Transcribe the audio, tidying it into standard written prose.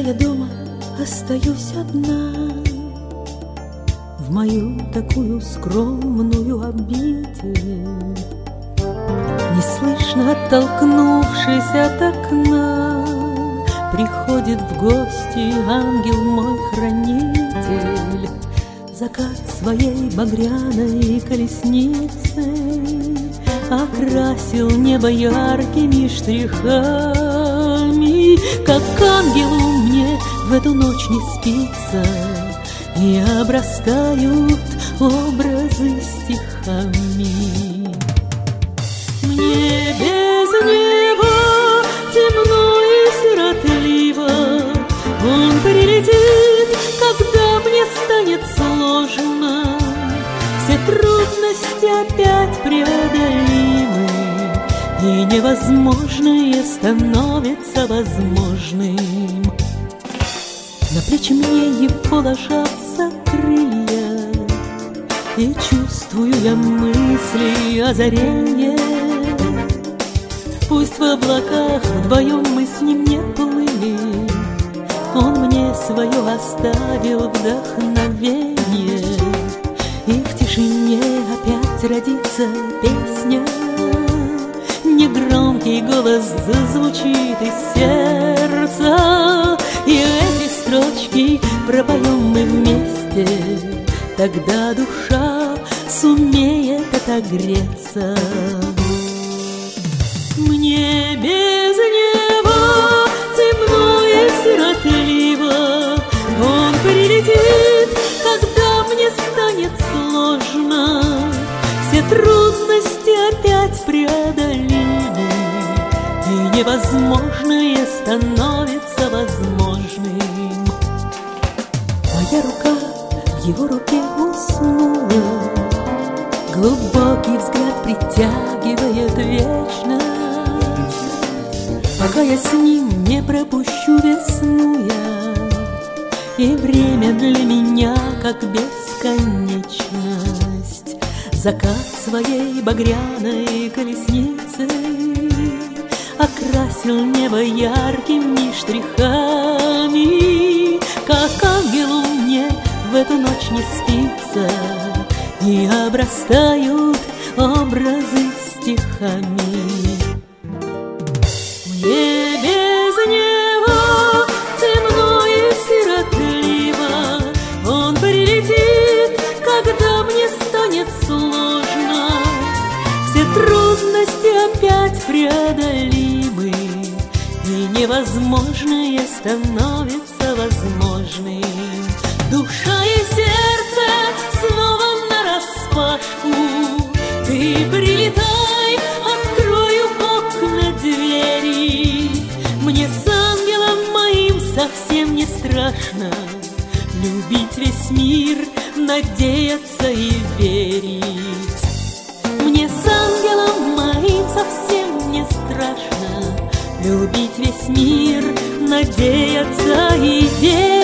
я дома остаюсь одна, в мою такую скромную обитель, неслышно оттолкнувшись от окна, приходит в гости ангел мой хранитель. Закат своей багряной колесницей окрасил небо яркими штрихами. Как ангелу мне в эту ночь не спится, и обрастают образы стихами. Мне без него темно и сиротливо, он прилетит, когда мне станет сложно. Все трудности опять преодолимы, и невозможное становится возможным. На плечи мне его ложатся крылья, и чувствую я мысли озаренье. Пусть в облаках вдвоем мы с ним не плыли, он мне свое оставил вдохновение, и в тишине опять родится песня. Негромкий голос зазвучит из сердца, и эти строчки пропоем мы вместе. Тогда душа сумеет отогреться. Мне без него темно и сиротливо, он прилетит, когда мне станет сложно. Все трудности опять преодолимы, и невозможное становится возможным. Моя рука в его руке уснула, глубокий взгляд притягивает вечно. Пока я с ним не пропущу весну я, и время для меня как бесконечность. Закат своей багряной колесницей окрасил небо яркими штрихами. Как ангелу мне в эту ночь не спится, и обрастают образы стихами. Мне без него темно и сиротливо, он прилетит, когда мне станет сложно. Все трудности опять преодолимы, и невозможное становится возможным. Душа и сердце снова нараспашку, ты прилетай, открою окна, двери. Мне с ангелом моим совсем не страшно любить весь мир, надеяться и верить. Мне с ангелом моим совсем не страшно любить весь мир, надеяться и верить.